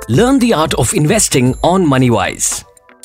Learn the art of investing on MoneyWise.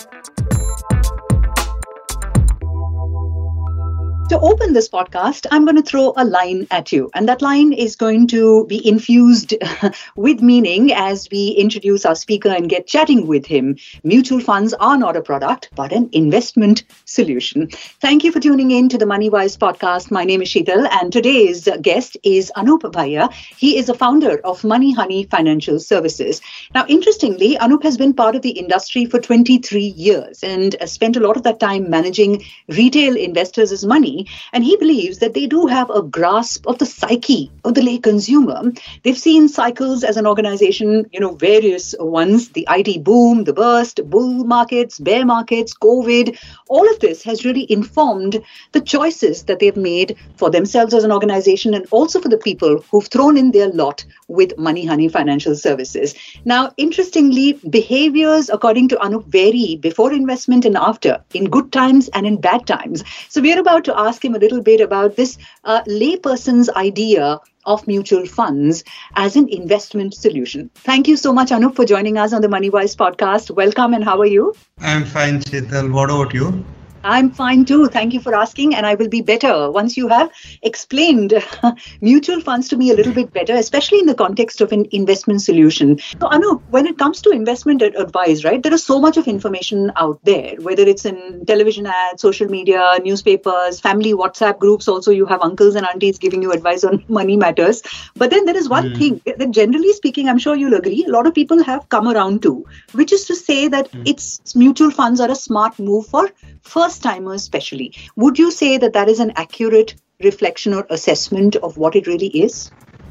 To open this podcast, I'm going to throw a line at you. And that line is going to be infused with meaning as we introduce our speaker and get chatting with him. Mutual funds are not a product, but an investment solution. Thank you for tuning in to the MoneyWise podcast. My name is Sheetal, and today's guest is Anup Bhaiya. He is a founder of Money Honey Financial Services. Now, interestingly, Anup has been part of the industry for 23 years and spent a lot of that time managing retail investors' money. And he believes that they do have a grasp of the psyche of the lay consumer. They've seen cycles as an organization, various ones, the IT boom, the burst, bull markets, bear markets, COVID. All of this has really informed the choices that they've made for themselves as an organization and also for the people who've thrown in their lot with Money Honey Financial Services. Now, interestingly, behaviors, according to Anup, vary before investment and after, in good times and in bad times. So we're about to ask him a little bit about this layperson's idea of mutual funds as an investment solution. Thank you so much, Anup, for joining us on the MoneyWise podcast. Welcome, and how are you? I'm fine, Sheetal. What about you? I'm fine too. Thank you for asking. And I will be better once you have explained mutual funds to me a little bit better, especially in the context of an investment solution. So, Anup, when it comes to investment advice, right, there is so much of information out there, whether it's in television ads, social media, newspapers, family WhatsApp groups. Also, you have uncles and aunties giving you advice on money matters. But then there is one thing that, generally speaking, I'm sure you'll agree, a lot of people have come around to, which is to say that it's mutual funds are a smart move for first-timers especially. Would you say that that is an accurate reflection or assessment of what it really is?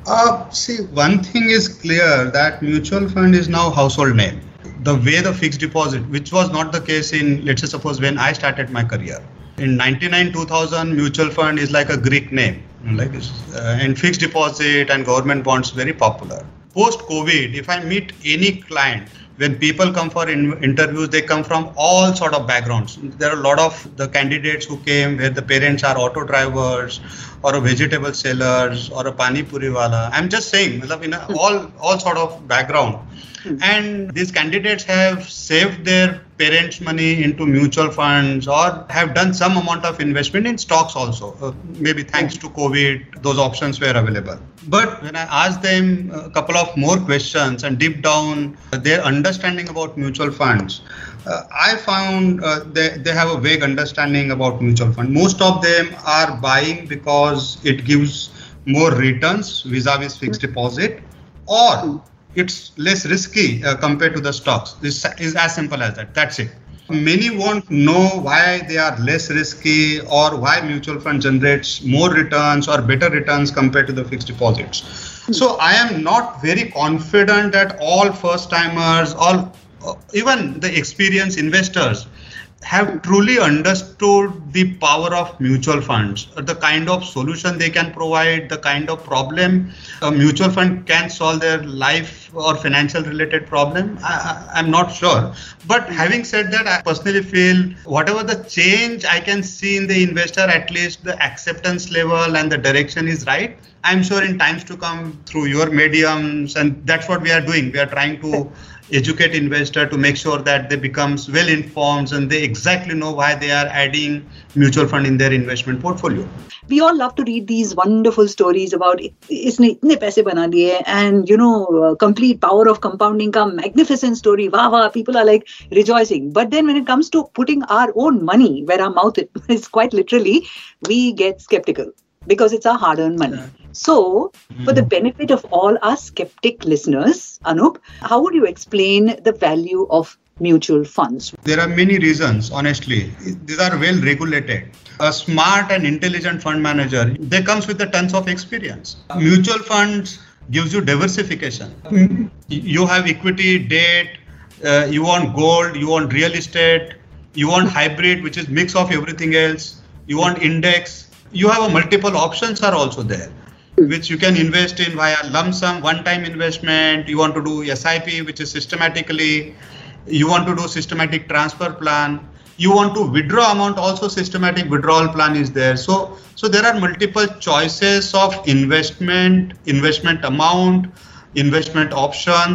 See, one thing is clear, that mutual fund is now household name. The way the fixed deposit, which was not the case in, let's say, suppose when I started my career. In 99-2000, mutual fund is like a Greek name. And fixed deposit and government bonds very popular. Post-COVID, if I meet any client, when people come for interviews, they come from all sort of backgrounds. There are a lot of the candidates who came where the parents are auto drivers or a vegetable sellers or a pani puri wala. I'm just saying, all sort of background. And these candidates have saved their parents' money into mutual funds or have done some amount of investment in stocks also. Maybe thanks to COVID, those options were available. But when I asked them a couple of more questions and deep down their understanding about mutual funds, I found they have a vague understanding about mutual fund. Most of them are buying because it gives more returns vis-a-vis fixed deposit, or it's less risky compared to the stocks. This is as simple as that. That's it. Many won't know why they are less risky or why mutual fund generates more returns or better returns compared to the fixed deposits. So I am not very confident that all first timers, even the experienced investors, have truly understood the power of mutual funds, the kind of solution they can provide, the kind of problem a mutual fund can solve their life or financial related problem. I'm not sure. But having said that, I personally feel whatever the change I can see in the investor, at least the acceptance level and the direction is right. I'm sure in times to come through your mediums, and that's what we are doing. We are trying to educate investor to make sure that they becomes well informed and they exactly know why they are adding mutual fund in their investment portfolio. We all love to read these wonderful stories about isne itne paise bana diye and complete power of compounding ka magnificent story. Wow, wow, people are like rejoicing. But then when it comes to putting our own money where our mouth is, quite literally, we get skeptical because it's our hard-earned money. So, for the benefit of all our skeptic listeners, Anup, how would you explain the value of mutual funds? There are many reasons, honestly. These are well regulated. A smart and intelligent fund manager, they comes with a tons of experience. Mutual funds gives you diversification. You have equity, debt, you want gold, you want real estate, you want hybrid, which is mix of everything else, you want index. You have a multiple options are also there, which you can invest in via lump sum, one-time investment. You want to do SIP, which is systematically. You want to do systematic transfer plan. You want to withdraw amount, also systematic withdrawal plan is there. So there are multiple choices of investment amount, investment options.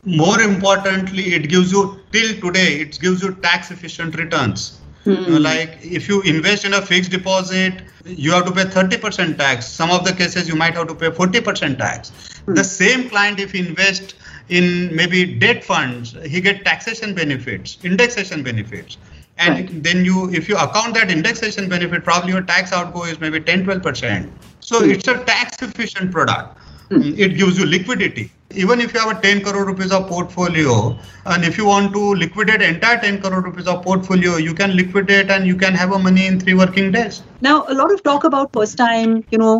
More importantly, it gives you, till today, it gives you tax efficient returns. Like if you invest in a fixed deposit, you have to pay 30% tax. Some of the cases you might have to pay 40% tax. The same client, if he invest in maybe debt funds, he get taxation benefits, indexation benefits. And then if you account that indexation benefit, probably your tax outgo is maybe 10-12%. So it's a tax efficient product. It gives you liquidity. Even if you have a 10 crore rupees of portfolio, and if you want to liquidate entire 10 crore rupees of portfolio, you can liquidate and you can have a money in 3 working days. Now, a lot of talk about first time,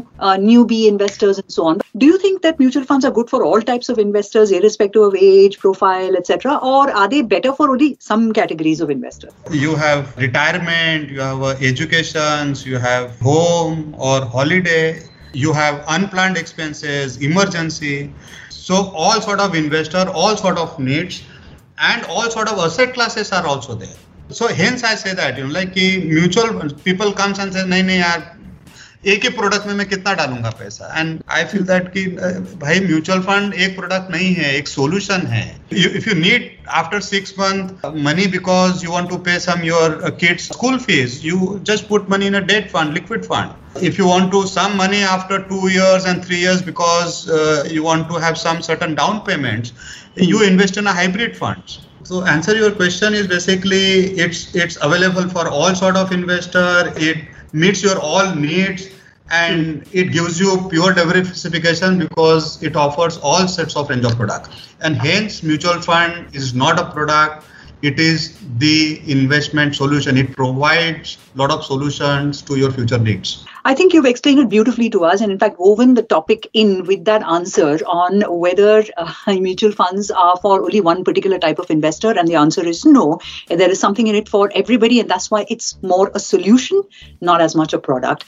newbie investors and so on. Do you think that mutual funds are good for all types of investors, irrespective of age, profile, etc., or are they better for only some categories of investors? You have retirement, you have educations, you have home or holiday, you have unplanned expenses, emergency. So all sort of investor, all sort of needs, and all sort of asset classes are also there. So hence I say that, like mutual people comes and say, नहीं यार, एक ही product में मैं कितना डालूंगा पैसा, and I feel that कि भाई म्यूचुअल फंड एक प्रोडक्ट नहीं है, एक सॉल्यूशन है. If you need after 6 months money because you want to pay some your kids school fees, you just put money in a debt fund, liquid fund. If you want to some money after 2 years and 3 years because you want to have some certain down payments, you invest in a hybrid funds. So answer your question is basically it's available for all sort of investor. It meets your all needs and it gives you pure diversification because it offers all sets of range of product. And hence mutual fund is not a product. It is the investment solution. It provides a lot of solutions to your future needs. I think you've explained it beautifully to us, and in fact woven the topic in with that answer on whether mutual funds are for only one particular type of investor, and the answer is no. There is something in it for everybody, and that's why it's more a solution, not as much a product.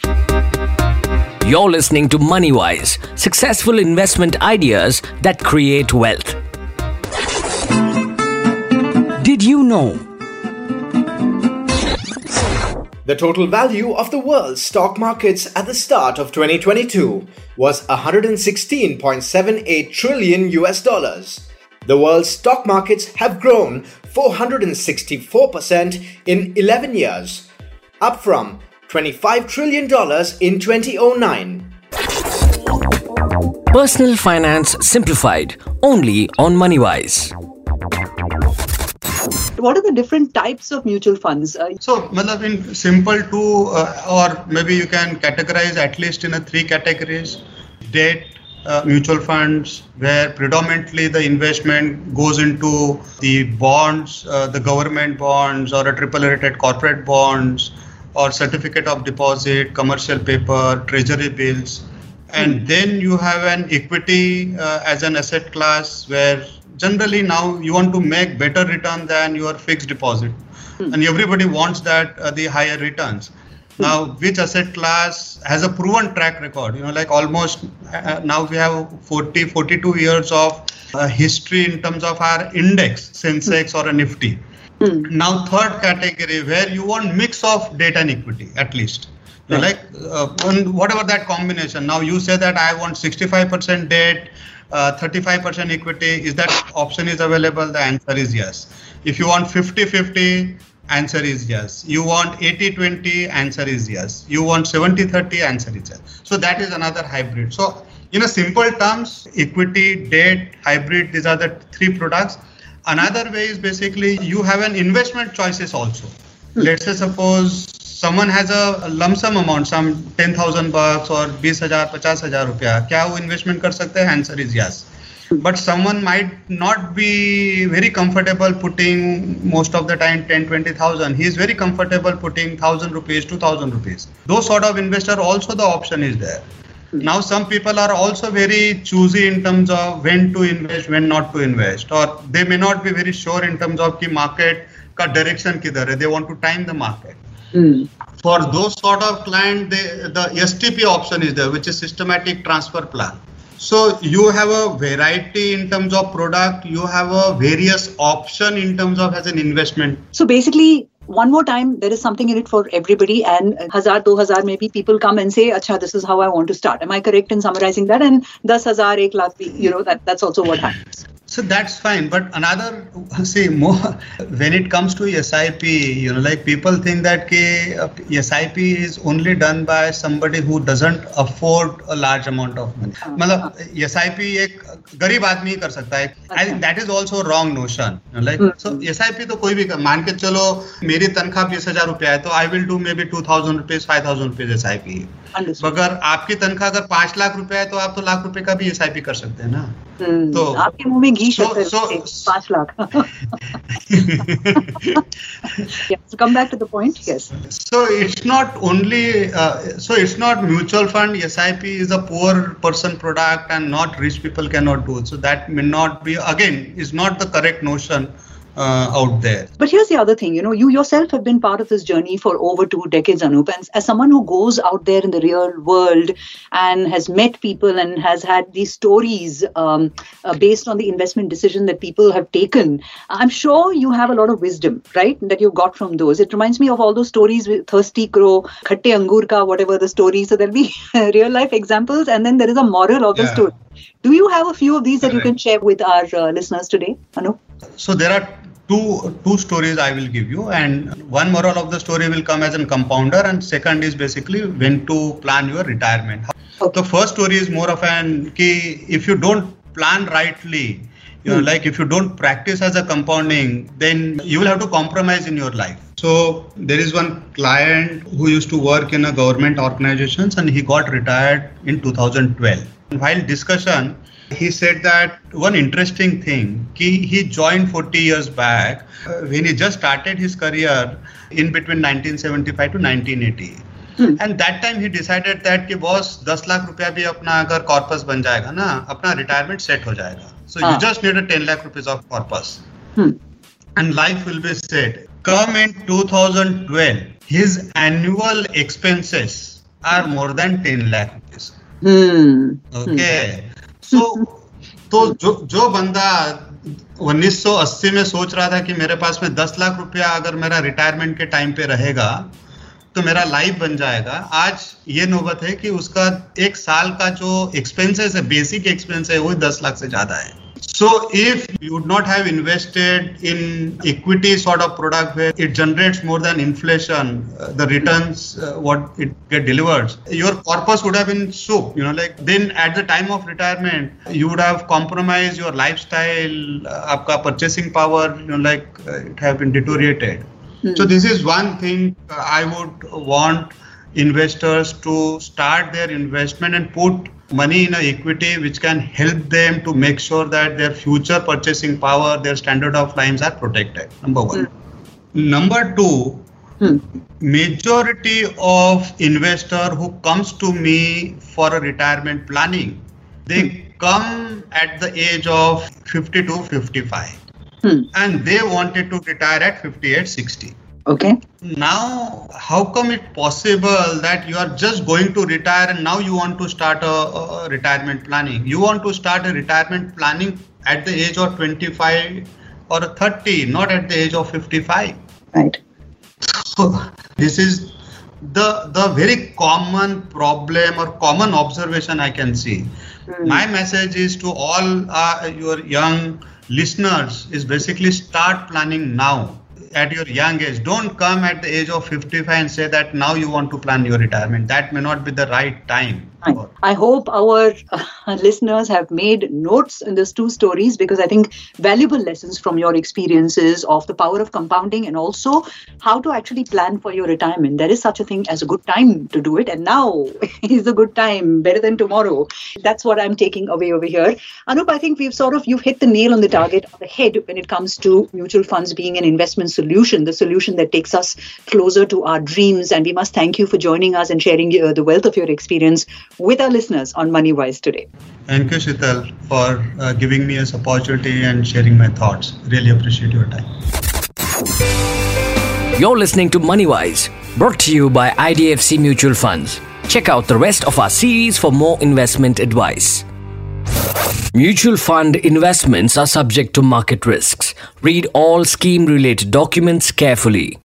You're listening to MoneyWise, successful investment ideas that create wealth. Did you know? The total value of the world's stock markets at the start of 2022 was $116.78 trillion US. The world's stock markets have grown 464% in 11 years, up from $25 trillion in 2009. Personal finance simplified, only on MoneyWise. What are the different types of mutual funds? So, in simple two, or maybe you can categorize at least in 3 categories. Debt mutual funds, where predominantly the investment goes into the bonds, the government bonds, or a triple rated corporate bonds, or certificate of deposit, commercial paper, treasury bills. And then you have an equity as an asset class, where generally now you want to make better return than your fixed deposit. And everybody wants that the higher returns. Now, which asset class has a proven track record? Like almost now we have 42 years of history in terms of our index, Sensex or a Nifty. Now, third category, where you want mix of debt and equity at least. Like whatever that combination. Now you say that I want 65% debt, 35% equity. Is that option is available? The answer is yes. If you want 50-50, answer is yes. You want 80-20, answer is yes. You want 70-30, answer is yes. So that is another hybrid. So in a simple terms, equity, debt, hybrid, these are the 3 products. Another way is basically you have an investment choices also. Let's say suppose someone has a lump sum amount, some $10,000 or 20,000, 50,000 रुपया, क्या वो investment कर सकते हैं? Answer is yes. But someone might not be very comfortable putting most of the time 10,000-20,000. He is very comfortable putting 1,000 rupees, 2,000 rupees. Those sort of investor also the option is there. Now some people are also very choosy in terms of when to invest, when not to invest, or they may not be very sure in terms of कि market का direction किधर है. They want to time the market. For those sort of client, the STP option is there, which is systematic transfer plan. So you have a variety in terms of product, you have a various option in terms of as an investment. So basically, one more time, there is something in it for everybody, and 1,000, 2,000, maybe people come and say, "Acha, this is how I want to start." Am I correct in summarizing that? And 10,000, 1 lakh, that's also what happens. So that's fine. But more when it comes to SIP, like people think that SIP is only done by somebody who doesn't afford a large amount of money. मतलब SIP एक गरीब आदमी ही कर सकता है. I think that is also a wrong notion. So SIP तो कोई भी मान के चलो मेरी तनख्वाह 20,000 रुपया है तो I will do maybe 2,000 rupees, 5,000 rupees SIP. अगर आपकी तनख्वाह अगर 5 लाख रुपया है तो आप तो लाख रुपए का भी SIP कर सकते हैं ना. तो आपके मुंह में घी शक्कर 5 lakh. So come back to the point. Yes. So it's not only it's not mutual fund. SIP is a poor person product and not rich people cannot do it. So that may not be, again, is not the correct notion out there. But here's the other thing, you yourself have been part of this journey for over 2 decades, Anup, and as someone who goes out there in the real world and has met people and has had these stories based on the investment decision that people have taken, I'm sure you have a lot of wisdom, right, that you got from those. It reminds me of all those stories with Thirsty Crow, Khatte Angur Ka, whatever the story. So there'll be real life examples and then there is a moral of the story. Do you have a few of these that you can share with our listeners today, Anup? So there are two stories I will give you, and one moral of the story will come as a compounder, and second is basically when to plan your retirement. Okay. The first story is more of if you don't plan rightly, like if you don't practice as a compounding, then you will have to compromise in your life. So there is one client who used to work in a government organizations and he got retired in 2012. While discussion, he said that one interesting thing, he joined 40 years back when he just started his career in between 1975 to 1980. And that time he decided that कि boss 10 lakh रुपया भी अपना अगर corpus बन जाएगा ना, अपना retirement set हो जाएगा. So you just need a 10 lakh rupees of corpus. And life will be set. Come in 2012, his annual expenses are more than 10 lakh rupees. Okay. तो जो बंदा 1980 में सोच रहा था कि मेरे पास में 10 लाख रुपया अगर मेरा रिटायरमेंट के टाइम पे रहेगा तो मेरा लाइफ बन जाएगा, आज ये नौबत है कि उसका एक साल का जो एक्सपेंसेस है, बेसिक एक्सपेंस है, वो 10 लाख से ज्यादा है. So if you would not have invested in equity sort of product where it generates more than inflation, the returns, what it get delivered, your corpus would have been soup, then at the time of retirement, you would have compromised your lifestyle, आपका purchasing power, it have been deteriorated. So this is one thing I would want investors to start their investment and put money in an equity which can help them to make sure that their future purchasing power, their standard of lives are protected. Number one. Number two, majority of investor who comes to me for a retirement planning, they come at the age of 50 to 55 and they wanted to retire at 58, 60. Okay. Now, how come it possible that you are just going to retire and now you want to start a retirement planning? You want to start a retirement planning at the age of 25 or 30, not at the age of 55. Right. So this is the very common problem or common observation I can see. My message is to all your young listeners is basically start planning now. At your young age, don't come at the age of 55 and say that now you want to plan your retirement. That may not be the right time. I hope our listeners have made notes in these two stories, because I think valuable lessons from your experiences of the power of compounding and also how to actually plan for your retirement. There is such a thing as a good time to do it, and now is a good time, better than tomorrow. That's what I'm taking away over here. Anup, I think you've hit the nail on the target on the head when it comes to mutual funds being an investment solution, the solution that takes us closer to our dreams. And we must thank you for joining us and sharing the wealth of your experience with our listeners on MoneyWise today. Thank you, Sheetal, for giving me this opportunity and sharing my thoughts. Really appreciate your time. You're listening to MoneyWise, brought to you by IDFC Mutual Funds. Check out the rest of our series for more investment advice. Mutual fund investments are subject to market risks. Read all scheme-related documents carefully.